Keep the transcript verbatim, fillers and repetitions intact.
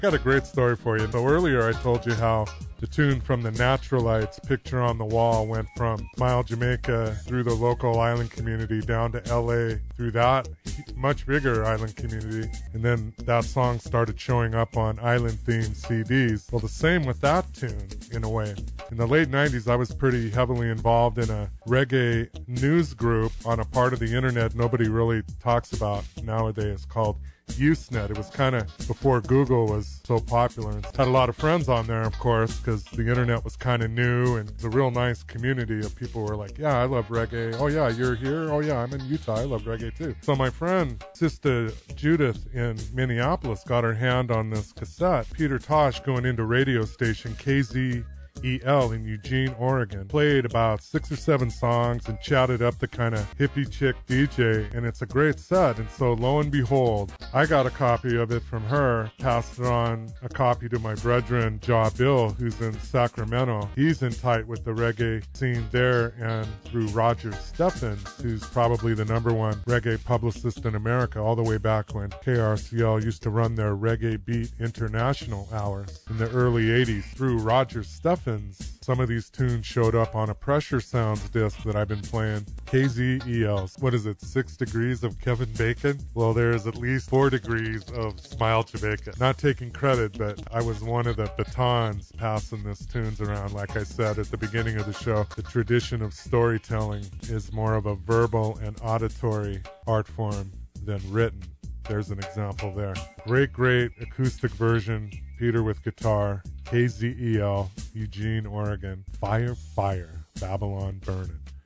Got a great story for you. So earlier I told you how the tune from the Naturalites, Picture on the Wall, went from Smile, Jamaica, through the local island community down to L A, through that much bigger island community, and then that song started showing up on island-themed C Ds. Well, the same with that tune, in a way. In the late nineties, I was pretty heavily involved in a reggae news group on a part of the internet nobody really talks about nowadays called Usenet. It was kind of before Google was so popular. And had a lot of friends on there, of course, because the internet was kind of new, and it's a real nice community of people who were like, yeah, I love reggae. Oh, yeah, you're here? Oh, yeah, I'm in Utah. I love reggae, too. So my friend, Sister Judith in Minneapolis, got her hand on this cassette. Peter Tosh going into radio station K Z E L in Eugene, Oregon. Played about six or seven songs and chatted up the kind of hippie chick D J, and it's a great set. And so lo and behold, I got a copy of it from her, passed it on a copy to my brethren, Jaw Bill, who's in Sacramento. He's in tight with the reggae scene there, and through Roger Steffens, who's probably the number one reggae publicist in America, all the way back when K R C L used to run their Reggae Beat International hours in the early eighties. Through Roger Steffens, some of these tunes showed up on a Pressure Sounds disc that I've been playing. K Z E L. What is it, six degrees of Kevin Bacon? Well, there's at least four degrees of Smile Jamaica. Not taking credit, but I was one of the batons passing this tunes around. Like I said at the beginning of the show, the tradition of storytelling is more of a verbal and auditory art form than written. There's an example there. Great, great acoustic version. Peter with guitar. K Z E L, Eugene, Oregon. Fire, fire. Babylon burning.